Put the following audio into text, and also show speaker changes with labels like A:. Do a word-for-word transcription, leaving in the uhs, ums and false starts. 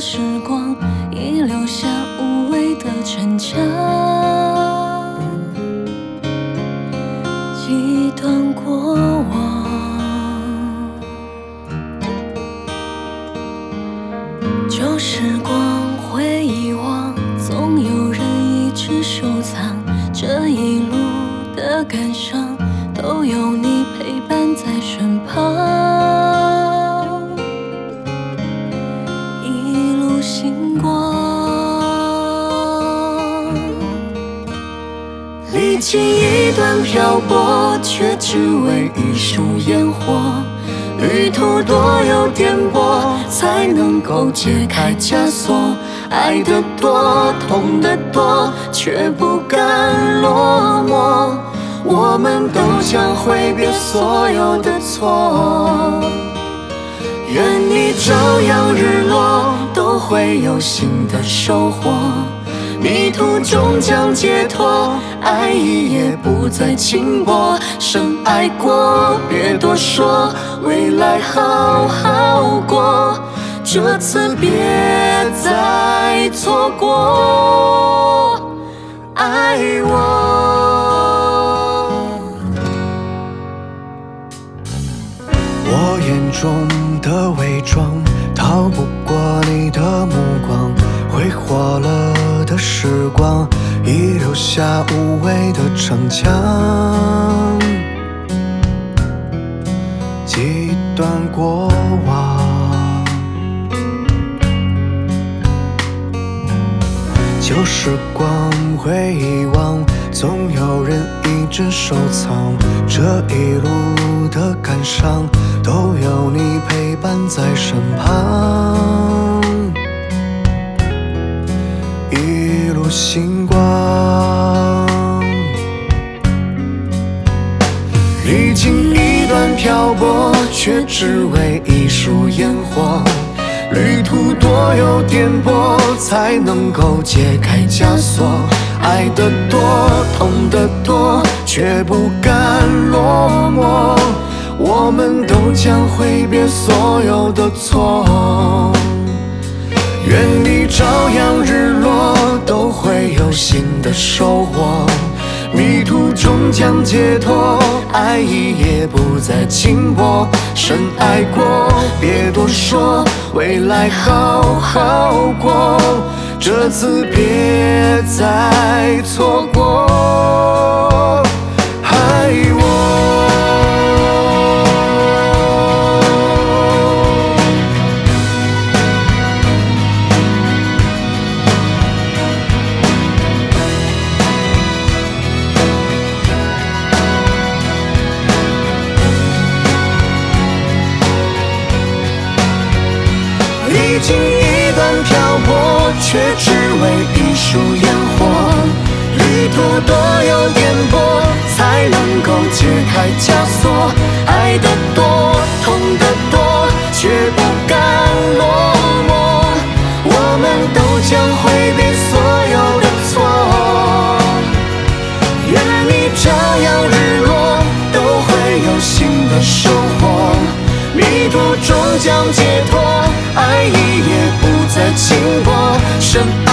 A: 时光，已留下无谓的逞强。几段过往，旧时光会遗忘，总有人一直收藏。这一路的感伤，都有你陪伴在身旁。一路星光，历经一段漂泊，却只为一束烟火。旅途多有颠簸，才能够解开枷锁。爱得多，痛得多，却不甘落寞。我们都将挥别所有的错。愿你照样日落，都会有新的收获。迷途终将解脱，爱意也不再轻薄。深爱过，别多说，未来好好过。这次别再错过，爱我。
B: 我眼中的伪装，逃不过你的目光。挥霍了的时光，已留下无谓的逞强。几段过往，旧时光会遗忘，总有人一直收藏。这一路的感伤，都有你陪伴在身旁。一路星光，历经一段漂泊，却只为一束烟火。旅途多有颠簸，才能够解开枷锁。爱得多，痛得多，却不甘落寞。我们都将挥别所有的错。愿你照样日落，都会有新的收获。迷途终将解脱，爱意也不再轻薄。深爱过，别多说，未来好好过。这次别再错过，爱我。历经一段漂泊，却只为一束烟火。旅途多有颠簸，才能够解开枷锁。爱得多，痛得多，却不甘落寞。我们都将挥别所有的错。愿你照样日落，都会有新的收获。迷途终将解脱，爱意也不再轻薄。深爱